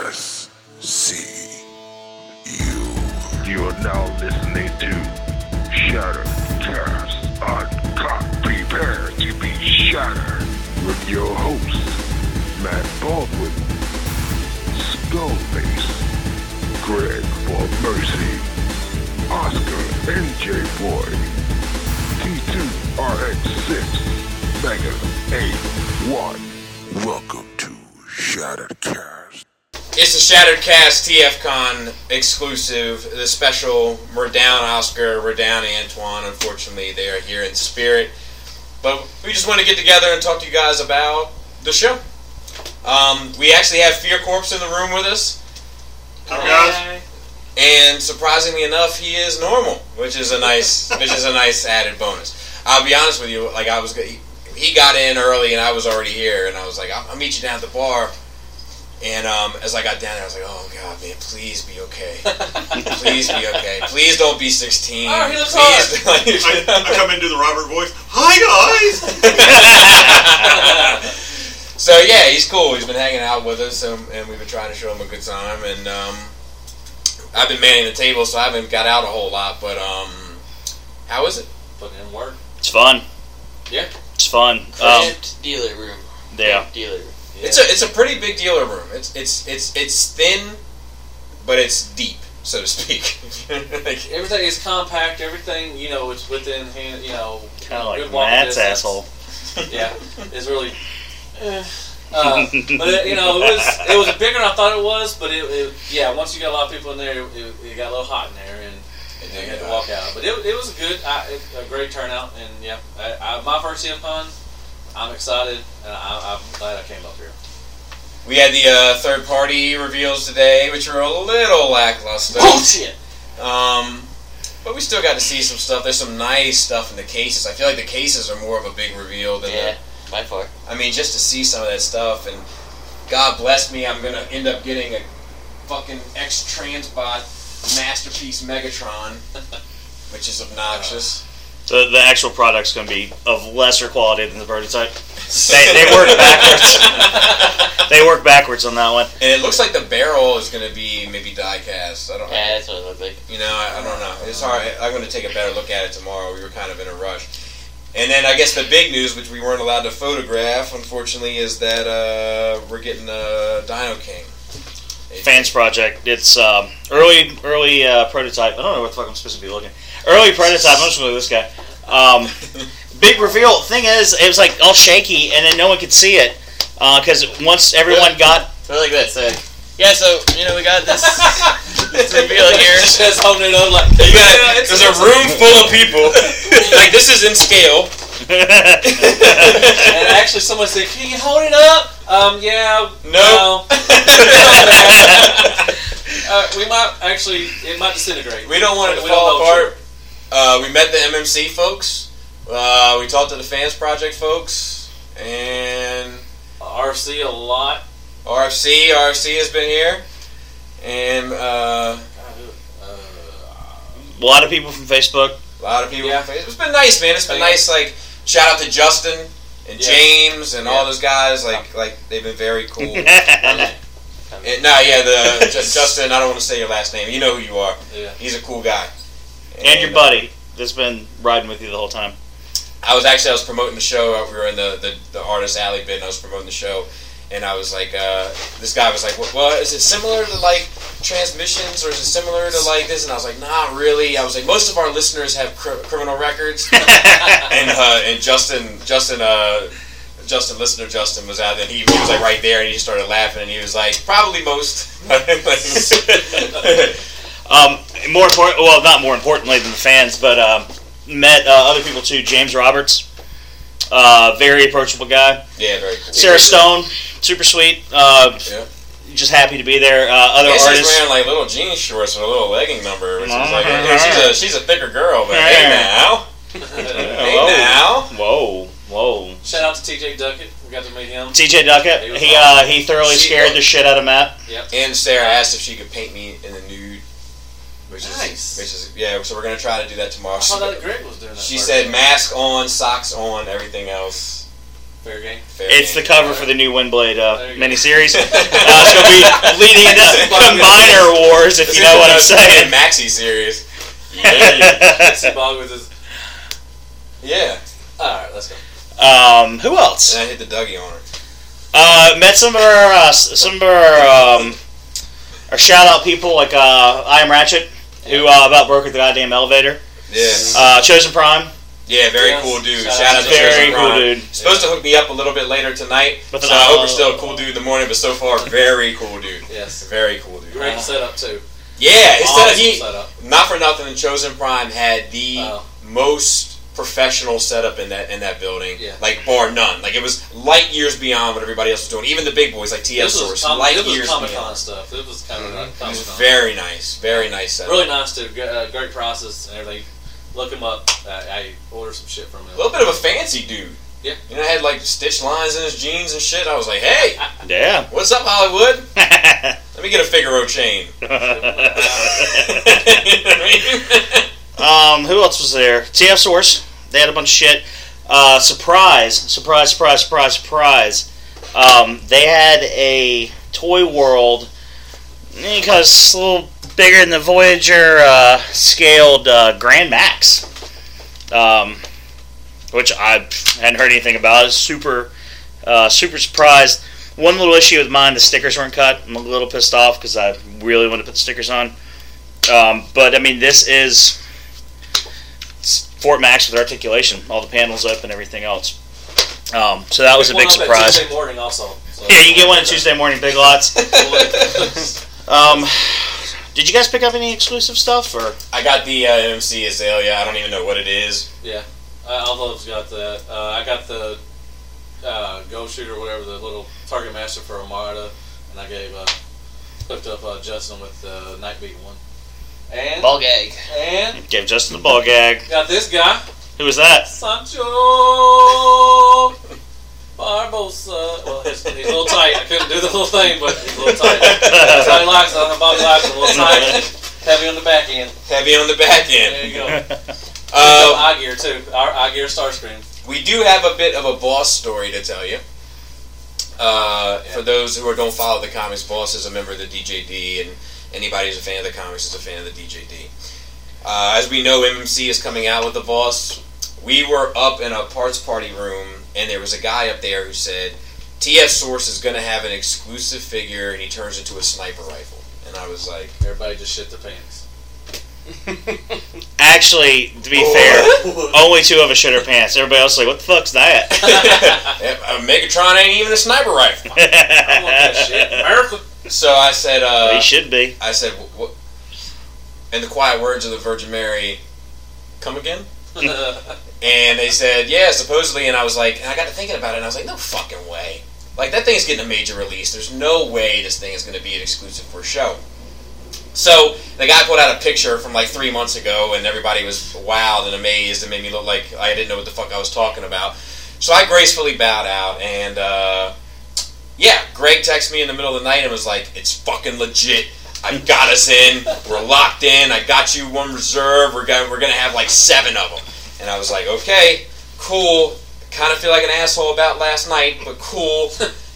You are now listening to Shattercast Uncut. Prepare to be shattered with your hosts, Matt Baldwin, Skullface, Greg for Mercy, Oscar NJ Boy, T2RX6, Mega 81. Welcome to Shattercast. It's a Shattercast TFCon exclusive, the special Redown Oscar, Redown Antoine. Unfortunately, they are here in spirit. But we just want to get together and talk to you guys about the show. We actually have Fear Corpse in the room with us. Hi, guys. And surprisingly enough, he is normal, which is a nice added bonus. I'll be honest with you, he got in early and I was already here, and I was like, I'll meet you down at the bar. And as I got down there, I was like, oh, God, man, please be okay. Please be okay. Please don't be 16. Oh, he looks please. I come into the Robert voice. Hi, guys! So, yeah, he's cool. He's been hanging out with us, and we've been trying to show him a good time. And I've been manning the table, so I haven't got out a whole lot. But how is it? Putting in work. It's fun. Yeah. It's fun. Cramped dealer room. Yeah. Dealer room. Yeah. It's a pretty big dealer room. It's thin, but it's deep, so to speak. Everything is compact. Everything, it's within hand. Kind of like good walking Matt's distance. asshole. Yeah, it's really. But it was bigger than I thought it was. But once you got a lot of people in there, it got a little hot in there, and you had to walk out. But it was a great turnout, and my first TFCon. I'm excited, and I'm glad I came up here. We had the third-party reveals today, which were a little lackluster. Bullshit! But we still got to see some stuff. There's some nice stuff in the cases. I feel like the cases are more of a big reveal than by far. I mean, just to see some of that stuff, and God bless me, I'm going to end up getting a fucking X-Transbot Masterpiece Megatron, which is obnoxious. The actual product's going to be of lesser quality than the prototype. They work backwards. They work backwards on that one. And it looks like the barrel is going to be maybe die cast. I don't know. Yeah, that's what it looked like. I don't know. It's hard. I'm going to take a better look at it tomorrow. We were kind of in a rush. And then I guess the big news, which we weren't allowed to photograph, unfortunately, is that we're getting Dino King. Fans Project. It's early prototype. I don't know what the fuck I'm supposed to be looking. Early prototype. I'm just going to look at this guy. Big reveal. Thing is, it was like all shaky, and then no one could see it because once everyone got. I like that. So we got this reveal here. Just holding it up like there's a room full of people. Like this is in scale. And actually, someone said, "Can you hold it up?" No. We might actually. It might disintegrate. We don't want it to fall apart. We met the MMC folks. We talked to the Fans Project folks, and RFC a lot. RFC has been here, and a lot of people from Facebook. A lot of people. Yeah. It's been nice, man. It's been nice. Like shout out to Justin and James and all those guys. Like they've been very cool. Justin. I don't want to say your last name. You know who you are. Yeah. He's a cool guy. And your buddy that's been riding with you the whole time. I was promoting the show. We were in the Artist Alley bit, and I was promoting the show. And I was like, this guy was like, well, is it similar to like transmissions, or is it similar to like this? And I was like, not really. I was like, most of our listeners have criminal records. and Justin was out there, and he was like right there, and he just started laughing, and he was like, probably most. Not more importantly than the fans, but met other people too. James Roberts, very approachable guy. Yeah, very cool. Sarah Stone, super sweet. Just happy to be there. Other artists. She's wearing like little jean shorts with a little legging number, which is like she's a thicker girl, but hey now. Whoa. Shout out to TJ Duckett. We got to meet him. TJ Duckett. He thoroughly scared the shit out of Matt. Yep. And Sarah asked if she could paint me in the nude. Which nice. is so we're gonna try to do that tomorrow. I thought that Greg was doing that. She said mask on, socks on, everything else. Fair game. It's the cover for the new Windblade There you go. miniseries. So we leading into Combiner Wars, if you know what I'm saying. Maxi series. Jesse Bog with his. Yeah. All right, let's go. Who else? And I hit the Dougie on her. Met some of our shout out people like I Am Ratchet, who about broke the goddamn elevator. Yeah. Chosen Prime. Yeah, very Yes. cool dude. Shout Shout out to Very Chosen cool Prime. dude. Supposed to hook me up a little bit later tonight, But so then I hope we're still a cool dude in the morning. But so far, very cool dude. Yes. Very cool dude. Great setup too. Yeah, his Awesome setup. setup. Not for nothing, Chosen Prime had the Oh. most professional setup in that building. Yeah. Like bar none. Like it was light years beyond what everybody else was doing. Even the big boys like TF Source, light It was years Comic Con beyond. stuff. It was kind of like It was Comic Con. very nice setup. Really nice too. Great prices and everything. Look him up. I ordered some shit from him. A little bit of a fancy dude. Yeah. You know, had like stitched lines in his jeans and shit. I was like, hey, Yeah. what's up, Hollywood? Let me get a Figaro chain. You know what I mean? Who else was there? TF Source. They had a bunch of shit. Surprise. They had a Toy World, because it's a little bigger than the Voyager scaled Grand Max, which I hadn't heard anything about. I was super surprised. One little issue with mine, the stickers weren't cut. I'm a little pissed off because I really wanted to put the stickers on. But I mean, this is Fort Max with articulation, all the panels up and everything else. So that was a big surprise. Tuesday morning also. So Yeah, you can get one on Tuesday morning, Big Lots. Did you guys pick up any exclusive stuff? Or I got the MMC Azalea. I don't even know what it is. Yeah, Aldo's got that. I got the Ghost Shooter, or whatever, the little Target Master for Armada, and I gave hooked up Justin with the Nightbeat one. And Ball gag. and gave Justin the ball gag. got this guy, Who was that? Sancho Barbosa. Well, he's a little tight. I couldn't do the little thing, but he's a little tight. That's how he likes it. Bobby likes it. A little tight, heavy on the back end. Heavy on the back There end. you go. Eye gear too. Our eye gear Starscream. We do have a bit of a boss story to tell you. For those who don't follow the comics, Boss is a member of the DJD, and anybody who's a fan of the comics is a fan of the DJD. As we know, MMC is coming out with the Boss. We were up in a parts party room, and there was a guy up there who said, TF Source is going to have an exclusive figure, and he turns into a sniper rifle. And I was like, Everybody just shit the pants. Actually, to be fair, only two of us shit our pants. Everybody else was like, what the fuck's that? Megatron ain't even a sniper rifle. I want that shit. America. So I said, He should be. I said, what? In the quiet words of the Virgin Mary, come again? And they said, yeah, supposedly. And I was like, and I got to thinking about it, and I was like, no fucking way. Like, that thing's getting a major release. There's no way this thing is going to be an exclusive for a show. So the guy put out a picture from like 3 months ago, and everybody was wowed and amazed. It made me look like I didn't know what the fuck I was talking about. So I gracefully bowed out, and yeah, Greg texted me in the middle of the night and was like, it's fucking legit. I've got us in. We're locked in. I got you one reserve. We're gonna have like 7 of them. And I was like, okay, cool. Kind of feel like an asshole about last night, but cool.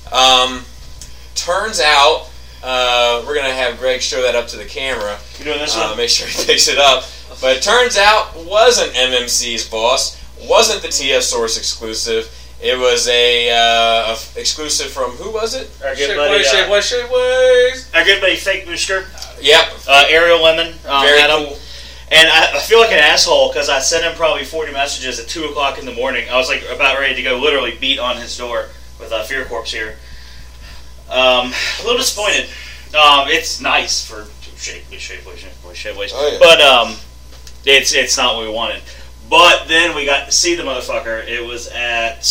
Turns out we're gonna have Greg show that up to the camera. You doing this one? Make sure he picks it up. But it turns out wasn't MMC's Boss. Wasn't the TF Source exclusive. It was a exclusive from, who was it? Our good Shake buddy, ways, shake ways, shake ways. our good buddy Fake Booster, Yep. Ariel Lemon, Very had him. cool. And I feel like an asshole because I sent him probably 40 messages at 2 o'clock in the morning. I was like about ready to go literally beat on his door with Fear Corps here. A little disappointed. It's nice for shake ways. Oh, yeah. But it's not what we wanted. But then we got to see the motherfucker. It was at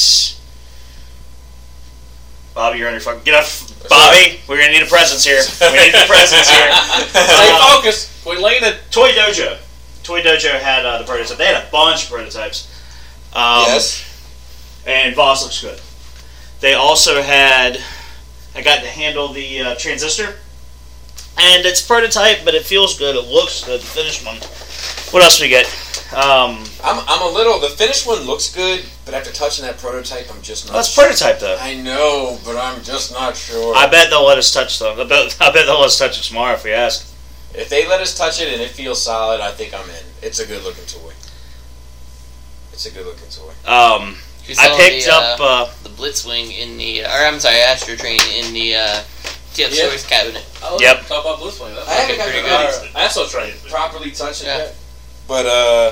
Bobby. You're on your fucking get up, Bobby. We're gonna need a presence here. We need a presence here. Stay focused. Quit leaning. Toy Dojo. Toy Dojo had the prototype. They had a bunch of prototypes. Yes. And Voss looks good. They also had. I got to handle the transistor, and it's prototype, but it feels good. It looks good. The finished one. What else we get? I'm a little. The finished one looks good. But after touching that prototype, I'm just not. That's prototype though. I know, but I'm just not sure. I bet they'll let us touch them. I bet they'll let us touch it tomorrow if we ask. If they let us touch it and it feels solid, I think I'm in. It's a good looking toy. It's a good looking toy. You I saw picked the, up. the Blitzwing in the, or I'm sorry, Astro Train in the TF Yeah. Source cabinet. Oh, Yep. Talk about Blitzwing. That's I haven't got pretty to good. Astro Train. properly touch it Yeah. yet, but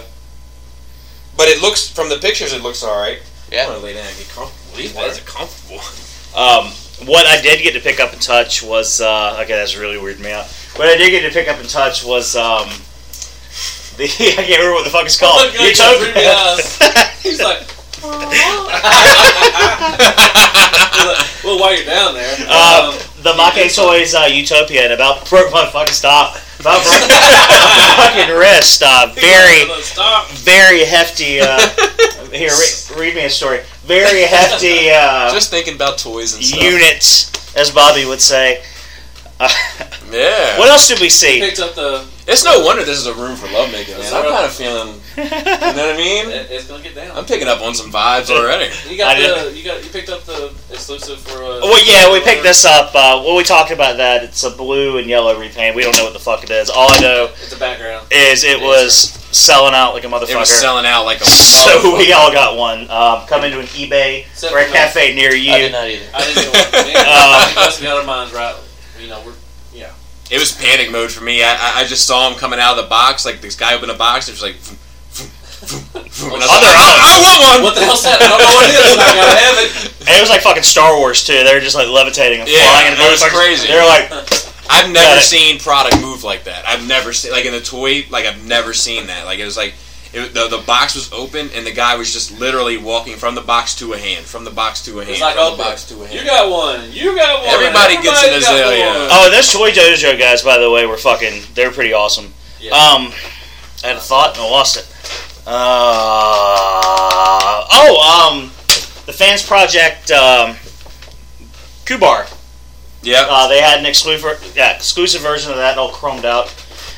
it looks from the pictures. It looks all right. Yeah. I want to lay down and get comfortable. These beds are comfortable. What I did get to pick up and touch was okay. That's really weirded me out. What I did get to pick up and touch was the I can't remember what the fuck it's called. Oh, God, Utopia. He's like, well, while you're down there, The Make Toys Utopia, and about broke my fucking about broke my fucking wrist. stop. Very hefty. Here, read me a story. Very hefty Just thinking about toys and stuff. unit, as Bobby would say. Yeah. What else did we see? Picked up the. It's no wonder this is a room for lovemaking, man. That's I'm right. kind of feeling. You know what I mean? It's gonna get down. I'm picking up on some vibes already. You got I you picked up the exclusive for. Well, yeah, we picked this up. Well, we talked about that. It's a blue and yellow repaint. We don't know what the fuck it is. All I know It's a background. is it was selling out like a motherfucker. It was selling out like a. So we all got one. Come into an eBay Except or a for cafe near I you. did not either. I didn't know what. I think we got our minds right. You know, we're. Yeah. It was panic mode for me. I just saw him coming out of the box. Like this guy opened a box. It was like. And I was Oh, like, they're out. I want one. What the hell's that? I don't know what it is. I gotta have it. And it was like fucking Star Wars too. They were just like levitating and Yeah, flying. And it was motherfuckers- crazy. They were like, I've never Got it. seen product move like that. I've never seen like in the toy. Like I've never seen that. Like it was like. The box was open and the guy was just literally walking from the box to a hand, from the box to a hand, It's like, from oh, the box to a hand. You got one. You got one. Everybody gets an got azalea. one. oh, those Toy Dojo guys, by the way, were fucking. They were pretty awesome. Yeah. I had a thought and I lost it. The Fans Project Kubar. Yep. They had an exclusive version of that, all chromed out.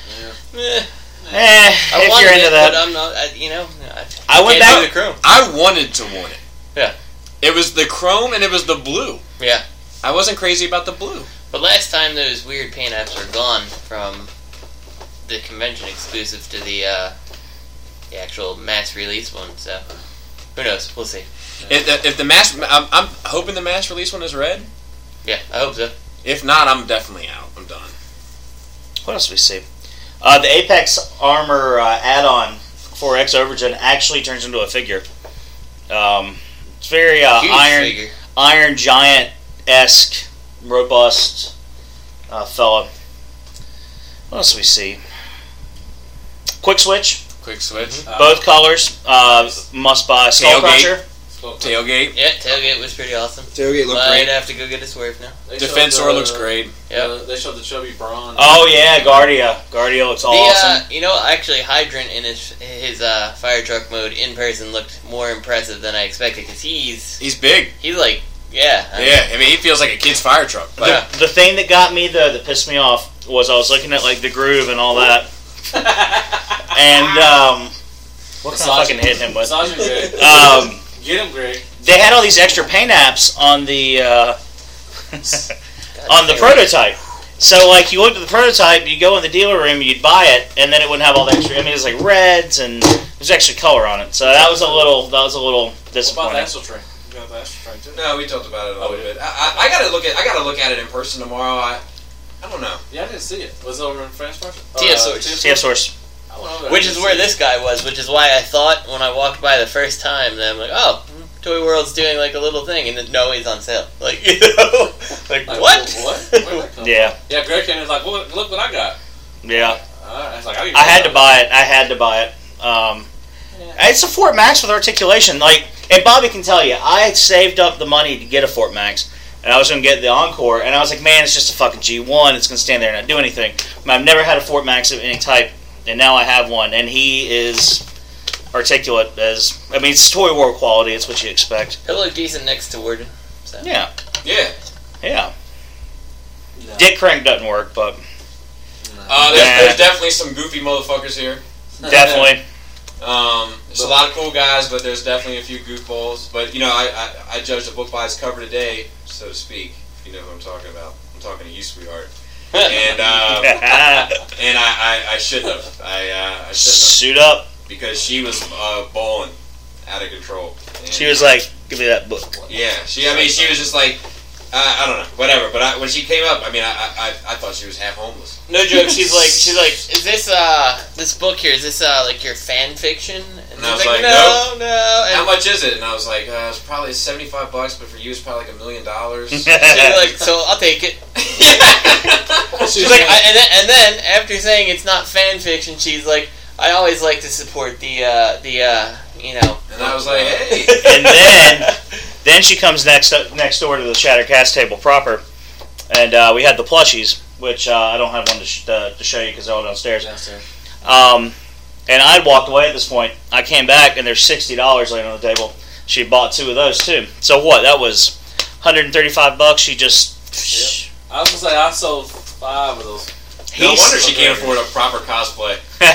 I If wanted you're into it, that, but I'm not. I went can't do back. the chrome. I wanted to want it. Yeah. It was the chrome and it was the blue. Yeah. I wasn't crazy about the blue. But last time those weird paint apps are gone from the convention exclusive to the actual mass release one. So who knows? We'll see. If the mass, I'm hoping the mass release one is red. Yeah, I hope so. If not, I'm definitely out. I'm done. What else do we see? The Apex Armor add-on 4X Overgen actually turns into a figure. It's very Huge Iron figure. Iron Giant-esque, robust fella. What else do we see? Quick Switch, Quick switch. both colors. Must buy. Skullcrusher. Tailgate. Yeah, tailgate was pretty awesome. Tailgate looked Might great. have to go get a swerve now. They showed Defensor the- looks great. Yep. They showed the chubby brawn. Oh yeah, Guardia. Guardia looks awesome. Actually, Hydrant in his fire truck mode in person looked more impressive than I expected because He's big. he's like, yeah. Yeah, I mean he feels like a kid's fire truck. Like, The thing that got me though, that pissed me off, was I was looking at like the groove and all that, and what can I fucking hit him with? Massage him, Greg. Get him, Greg. They had all these extra paint apps on the on the prototype. So like you looked at the prototype, you go in the dealer room, you'd buy it, and then it wouldn't have all the extra. I mean, it was like reds and there's extra color on it. So that was a little What about the disappointing. Astral Train? You got the Astral Train too? no, we talked about it a Oh, little yeah. bit. I gotta look at it in person tomorrow. I don't know. Yeah, I didn't see it. Was it over in France Market? TF Source. TF Source. I went over there. Which I is didn't where see this guy was, which is why I thought when I walked by the first time that I'm like, oh, Toy World's doing like a little thing, and then no, he's on sale. Like, you know, like Like, what? What? Where'd that come Yeah, from? Yeah, Greg came in and was like, look what I got. yeah. I was like, I I had to buy it. It's a Fort Max with articulation. Like, and Bobby can tell you, I saved up the money to get a Fort Max, and I was going to get the Encore, and I was like, man, it's just a fucking G1. It's going to stand there and not do anything. I've never had a Fort Max of any type, and now I have one, and he is articulate as, I mean, it's Toy World quality. It's what you expect. He'll look decent next to Warden. So. Yeah, Yeah. yeah. No. Dick crank doesn't work, but There's definitely some goofy motherfuckers here. definitely. There's a lot of cool guys, but there's definitely a few goofballs. But I judged the book by its cover today, so to speak. If you know who I'm talking about, I'm talking to you, sweetheart. And I shouldn't have. I shouldn't have. Suit up. Because she was balling out of control. And She was like, "Give me that book." yeah, she was just like, I don't know, whatever. But when she came up, I thought she was half homeless. No joke. She's like, is this book here? Is this like your fan fiction? And I was like, like, no. And How much is it? And I was like, it's probably $75, but for you, it's probably like $1 million. she's like, so I'll take it. She's like, and then after saying it's not fan fiction, she's like, I always like to support the. And I was like, hey. And then she comes next door to the Shattered Cast table proper, and we had the plushies, which I don't have one to show you because they're all downstairs. And I'd walked away at this point. I came back, and there's $60 laying on the table. She bought 2 of those too. So what? That was $135. She just. Yep. I was gonna say I sold 5 of those. No wonder she can't afford a proper cosplay.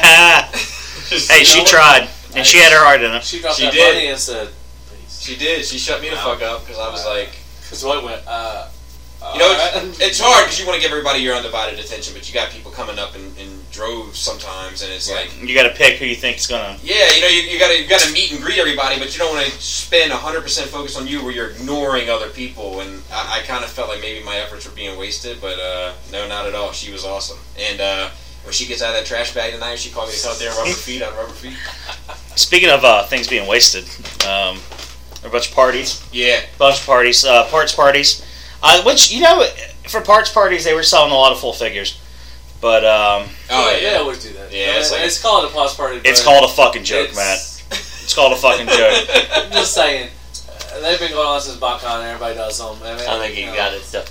Hey, she tried, and she had her heart in it. She dropped She that did. money and said, "Please." She did. She shut me the fuck up because I was like, Because Dwight went, it's hard because you want to give everybody your undivided attention, but you got people coming up in droves sometimes, and it's like, You got to pick who you think is gonna. yeah, you gotta meet and greet everybody, but you don't want to spend 100% focus on you where you're ignoring other people. And I kind of felt like maybe my efforts were being wasted, but no, not at all. She was awesome, and when she gets out of that trash bag tonight, she called me to come out there and rub her feet on rubber feet. Speaking of things being wasted, a bunch of parties. Yeah. Bunch of parties, parts parties. Which, for parts parties, they were selling a lot of full figures. But, They always do that. Yeah, it's called a plus party. it's called a fucking joke, Matt. It's called a fucking joke. I'm just saying. They've been going on since BotCon, and everybody does them. I think you got it. Stuff.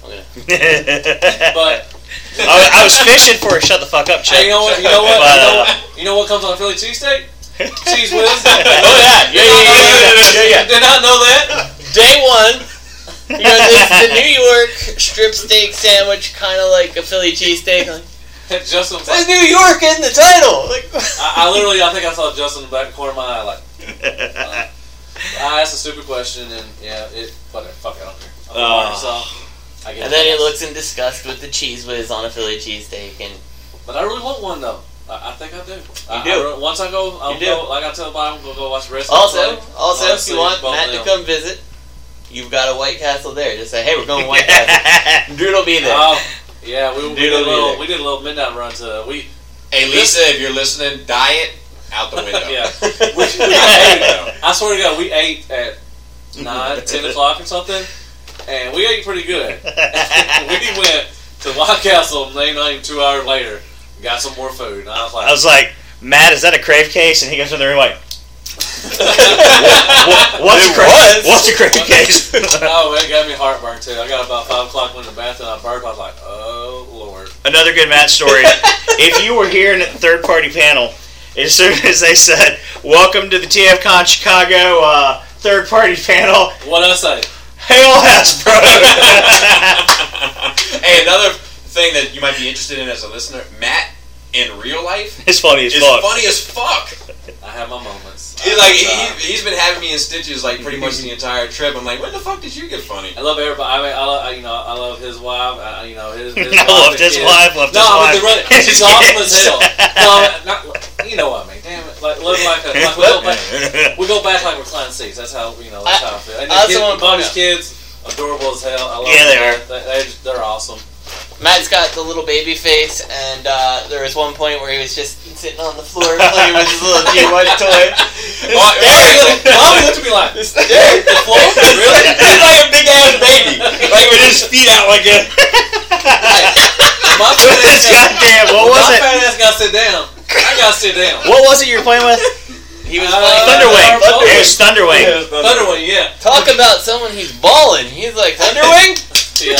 But I was fishing for a shut the fuck up chick. hey, you know what? But, You know what comes on a Philly cheesesteak? Cheese whiz. Oh yeah. Did not know that. Day one. It's the New York strip steak sandwich, kind of like a Philly cheesesteak. Like, Justin was there's like, New York in the title. Like, I think I saw Justin in the back corner of my eye, like, I asked a stupid question, and whatever, fuck it, I don't care. I get and it. then he looks in disgust with the cheese whiz on a Philly cheesesteak, and But I really want one though. I think I do. You do. Once I go, I'll You do. go. Like I tell everybody, I'm gonna go watch the rest. of also, the if you want Matt to come visit, you've got a White Castle there. Just say, hey, we're going to White Castle. Dude will be there. Oh, yeah, we did Dude, a little midnight run to Hey, Lisa, if you're listening, diet out the window. Yeah. we ate, I swear to God, we ate at 9, 10 o'clock or something, and we ate pretty good. We went to White Castle, not even 2 hours later, got some more food, and I was like, Matt, is that a crave case? And he goes in the room like, what's a crave case? oh, it got me heartburn too. I got about 5 o'clock went in the bathroom, I burped, I was like, oh, Lord. Another good Matt story. If you were here in the third party panel, as soon as they said, welcome to the TFCon Chicago third party panel, What'd I say? Hail Hasbro! Hey, another thing that you might be interested in as a listener, Matt in real life It's funny as is fuck. funny as fuck. I have my moments. He's been having me in stitches like pretty much the entire trip. I'm like, when the fuck did you get funny? I love everybody. I mean, I love his wife. His I loved his wife. No, I mean, she's awesome as hell. No, you know what I mean. Damn it, like we go back like reclined seats. That's how That's how I feel. And Bobby's kids, adorable as hell. I love them. They are. They're awesome. Matt's got the little baby face, and there was one point where he was just sitting on the floor playing with his little G1 toy. Bobby looked at me like, the floor? Really? He's like a big ass baby, like with his feet out like a. My fat ass Goddamn, what was it? My fat ass got to sit down. I got to sit down. What was it you were playing with? He was playing Thunderwing. Thunderwing. It was Thunderwing. Thunderwing, yeah. Talk about someone he's balling. He's like, Thunderwing? Yeah,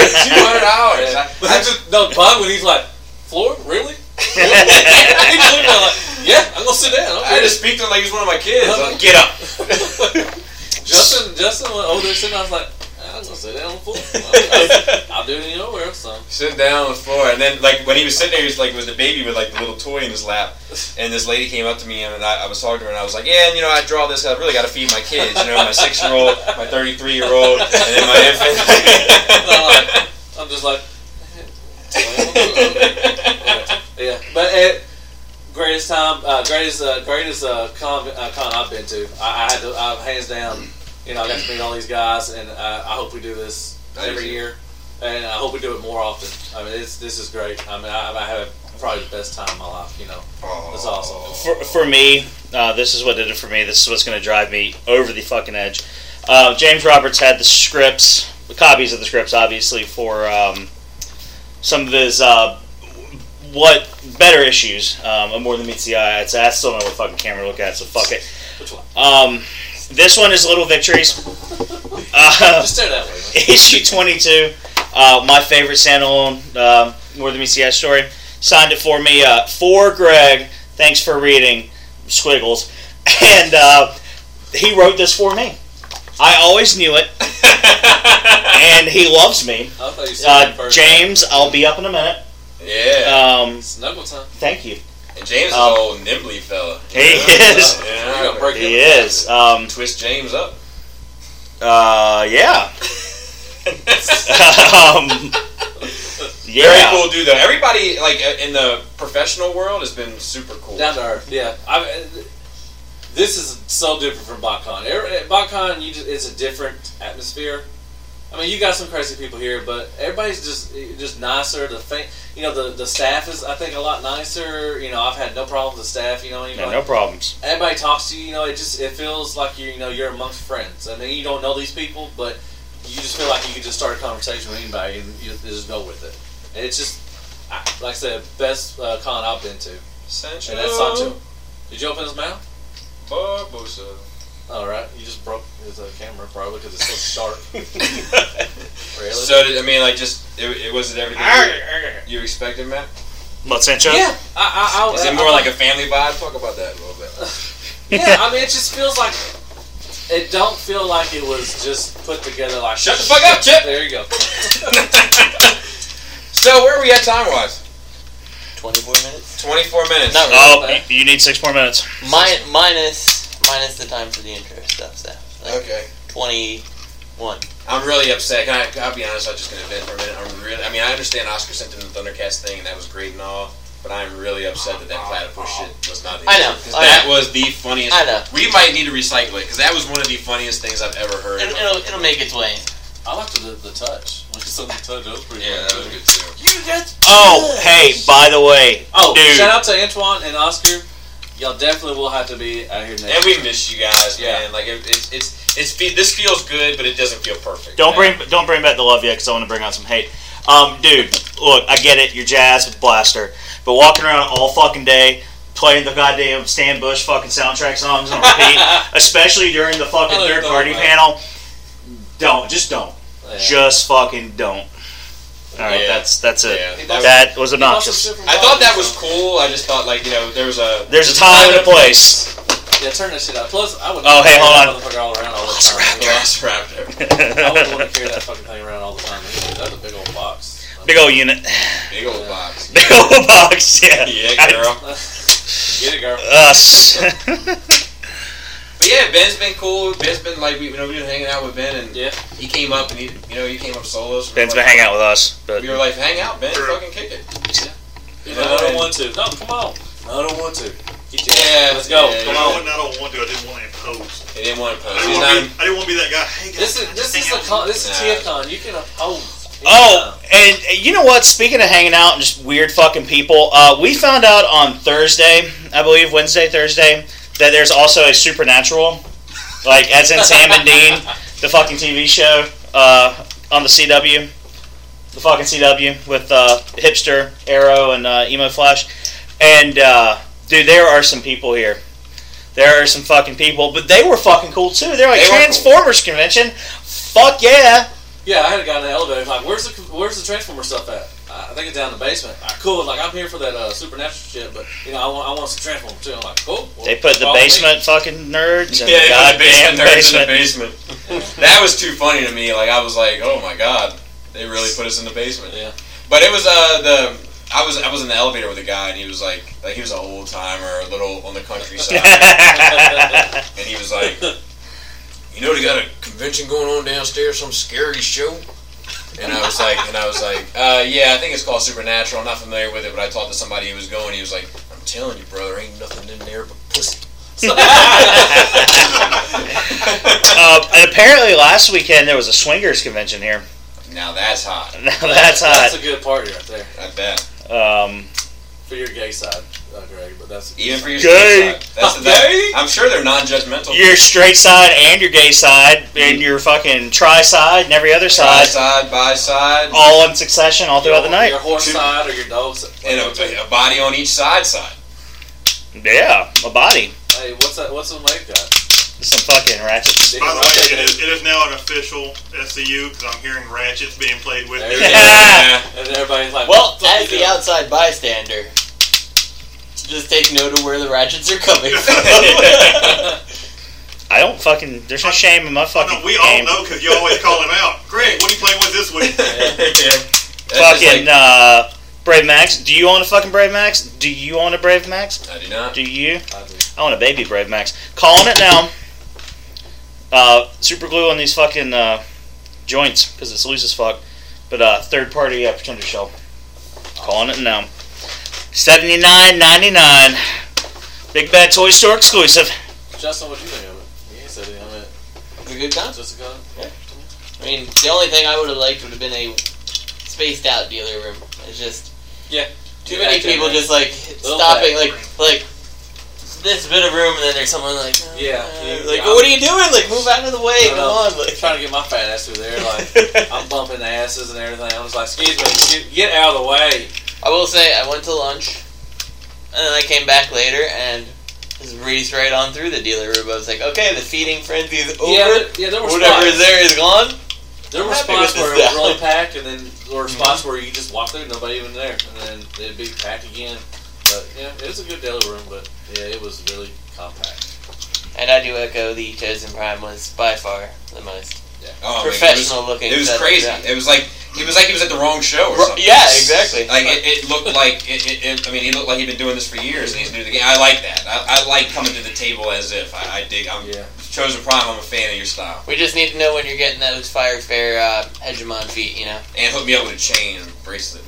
$200. No, Bob, when he's like, floor? Really? He's looking at like, yeah, I'm going to sit down. I had to speak to him like he's one of my kids. Like, get up. Justin went over there sitting. I was like, I'm gonna sit down on the floor. I'll do it anywhere. So Sitting down on the floor, and then like when he was sitting there, he was like with the baby with like the little toy in his lap, and this lady came up to me, and I was talking to her, and I was like, yeah, and I draw this. I really got to feed my kids, my 6-year-old, my 33-year-old, and then my infant. I'm just like, yeah, but greatest time, greatest con I've been to. I had to, hands down. I got to meet all these guys, and I hope we do this every year, and I hope we do it more often. I mean, this is great. I mean, I had probably the best time of my life. It's awesome. For me, this is what did it for me. This is what's going to drive me over the fucking edge. James Roberts had the scripts, the copies of the scripts, obviously, for some of his better issues of More Than Meets the Eye. I still don't know what fucking camera to look at, so fuck it. Which one? This one is Little Victories. Just stay that way. Man. Issue 22. My favorite standalone More Than Meets the Eye story. Signed it for me. For Greg. Thanks for reading. Squiggles. And he wrote this for me. I always knew it. And he loves me. I thought you said it first. James, I'll be up in a minute. Yeah. Snuggle time. Thank you. And James is an old nimbly fella. He is. Yeah. He is. Twist James up. Yeah. Very cool dude, though. Everybody, like, in the professional world has been super cool. Down to earth, yeah. This is so different from BotCon. BotCon, it's a different atmosphere. I mean, you got some crazy people here, but everybody's just nicer. The staff is, I think, a lot nicer. I've had no problems with staff. No problems. Everybody talks to you. It feels like you're amongst friends. I mean, you don't know these people, but you just feel like you can just start a conversation with anybody and you just go with it. And it's just, like I said, best con I've been to. Sancho. And that's Sancho. Did you open his mouth? Barbosa. All right, you just broke his camera probably because it's so sharp. Really? So it was it everything you expected, Matt? What, Sancho? Yeah. Is it more like a family vibe? Talk about that a little bit. Yeah, I mean, it just feels like it don't feel like it was just put together like. Shut the fuck up, Chip. There you go. So where are we at time wise? 24 minutes. 24 minutes. Not really. Oh, you need 6 more minutes. Minus the time for the intro stuff. So Okay. 21. I'm really upset. I'll be honest. I'm just gonna vent for a minute. I understand Oscar sent in the Thundercats thing, and that was great and all. But I'm really upset that platypus shit was not. I know. That was the funniest. I know. We might need to recycle it because that was one of the funniest things I've ever heard. It'll make its way. I liked the touch. When you saw the touch, that was pretty Yeah, good. that was good too. You got. Oh, hey, by the way. Oh, dude. shout out to Antoine and Oscar. Y'all definitely will have to be out here next. And we miss you guys, Yeah. man. Like this feels good, but it doesn't feel perfect. Don't bring back the love yet, because I want to bring out some hate. Dude, look, I get it. You're jazzed with Blaster, but walking around all fucking day playing the goddamn Stan Bush fucking soundtrack songs on repeat, especially during the fucking third party panel. Don't. Yeah. Just fucking don't. All right, Yeah. that's it. Yeah. That was obnoxious. I thought that was cool. I just thought there's a time and a place. Yeah, turn that shit out. Plus, I would. Oh, hey, hold on. That motherfucker all around all the time. Velociraptor. I wouldn't want to carry that fucking thing around all the time. That's a big old box. Big old unit. Big old box. Big old box. Yeah. Yeah, girl. Get it, girl. Us. But yeah, Ben's been cool. Ben's been like we've been hanging out with Ben, and Yeah. he came up and he came up solo. So Ben's been hanging out with us, but We were like, hang out, Ben, fucking kick it. I don't want to. No, come on. I don't want to. Get your Yeah, let's go. yeah, Come yeah. on. I don't want to. I didn't want to impose. He didn't want to I post. didn't He's want not. to be, I didn't want to be that guy. Hey guys, This is hang out. TFCon. You can oppose. Oh, and you know what? Speaking of hanging out and just weird fucking people, we found out on Thursday, I believe, Thursday, that there's also a Supernatural, like as in Sam and Dean, the fucking TV show on the CW, the fucking CW with Hipster, Arrow, and Emo Flash. And, dude, there are some people here. There are some fucking people, but they were fucking cool too. They're like, They were Transformers convention? Fuck yeah. Yeah, I had a guy in the elevator like, where's the Transformer stuff at? I think it's down in the basement. Cool. Like, I'm here for that Supernatural shit, but I want some Transformers too. I'm like, cool. Well, They put the follow me. basement fucking nerds in Yeah, the goddamn nerds in the basement. basement. That was too funny to me. Like I was like, oh my god, they really put us in the basement. Yeah. But it was I was in the elevator with a guy, and he was like he was an old timer, a little on the countryside, and he was like, you know, they got a convention going on downstairs, some scary show. And I was like, yeah, I think it's called Supernatural. I'm not familiar with it, but I talked to somebody who was going. He was like, I'm telling you, brother, ain't nothing in there but pussy. And apparently last weekend there was a swingers convention here. Now that's hot. That's hot. That's a good party right there. I bet. For your gay side, Greg, but that's Even for your Gay. straight side. That's I'm sure they're non-judgmental. Your straight side and your gay side and your fucking tri side and every other side. Side by side. All in succession all throughout the night. Your horse side or your dog side. And a body on each side. Yeah, a body. Hey, what's the leg got? Some fucking ratchets. By the way, it is now an official SCU because I'm hearing ratchets being played with There me. you go. Yeah. And everybody's like, Well, what the fuck as you the doing? outside bystander, just take note of where the ratchets are coming from. I don't fucking. There's no shame in my fucking No, we all game. know because you always call him out. Greg, what are you playing with this week? Fucking Brave Max. Do you own a fucking Brave Max? Do you own a Brave Max? I do not. Do you? I do. I want a baby Brave Max. Calling it now. Super glue on these fucking joints because it's loose as fuck. But third party pretender shell. Calling it now. $79.99. Big Bad Toy Store exclusive. Justin, what do you think of it? He ain't said it. I mean, It's a good con. just a gun. Yeah. I mean, the only thing I would have liked would have been a spaced out dealer room. It's just too many people just like stopping, like this bit of room, and then there's someone like, what are you doing? Like, move out of the way, come on. I'm Like, trying to get my fat ass through there. Like, I'm bumping asses and everything. I was like, excuse me, get out of the way. I will say, I went to lunch, and then I came back later, and just breezed right on through the dealer room. I was like, okay, the feeding frenzy is over. There were Whatever is there is gone. There were I'm happy spots with where it this was now. really packed, and then there were spots where you just walk through, nobody even there, and then it'd be packed again. But yeah, it was a good dealer room, but yeah, it was really compact. And I do echo the Chosen Prime was by far the most Oh, professional looking. It was setup, crazy. yeah. It was like he was at the wrong show or something. Yeah, exactly. Like it looked like I mean, he looked like he'd been doing this for years, and he's new to the game. I like that. I like coming to the table as if I dig. I'm Chosen Prime. I'm a fan of your style. We just need to know when you're getting those Fire Fair Hegemon feet, you know. And hook me up with a chain and bracelet.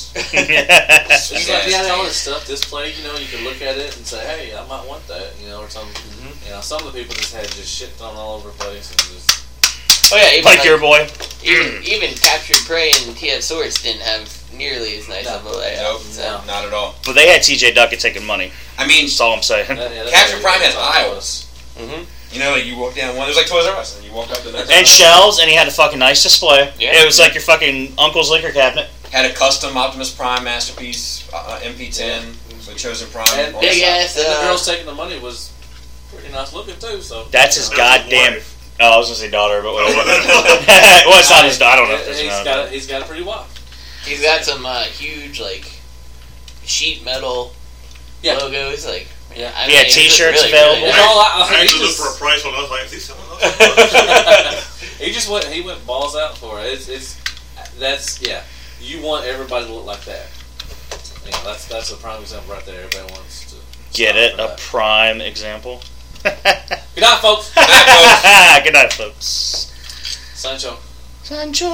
It's like, Yeah, all this stuff displayed, you know, you can look at it and say, hey, I might want that, you know, or something. You know, some of the people just had shit thrown all over the place and just... Oh yeah, even Like your boy. even Captured Prey and TF Source didn't have nearly as nice of a layout. Nope, So. not at all. But they had TJ Duckett taking money. I mean, That's all I'm saying. Capture Prime has aisles. Mm-hmm. You know, like you walk down one. It was like Toys R Us, and you walk up to the next. And one. shelves, and he had a fucking nice display. Yeah. It was like your fucking uncle's liquor cabinet. Had a custom Optimus Prime masterpiece MP10 with Chosen Prime. And on the big side. ass. And the girls taking the money was pretty nice looking too, so... That's his That's his goddamn. wife. Oh, I was gonna say daughter, but whatever. Well, it's not his daughter. I don't know if there's He's got a pretty wife. He's got some huge like sheet metal logos. Like I mean, it's T-shirts really available. good. And all I I actually he looked for a just, price when I was like, is he selling those? he just went balls out for it. That's you want everybody to look like that. You know, that's a prime example right there. Everybody wants to Get strive it? for A that. prime example. Good night, folks. Good night, folks. Sancho. Sancho.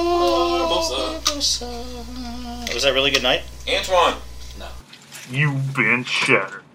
Barbosa. Was that really good night? Antoine. You've been shattered.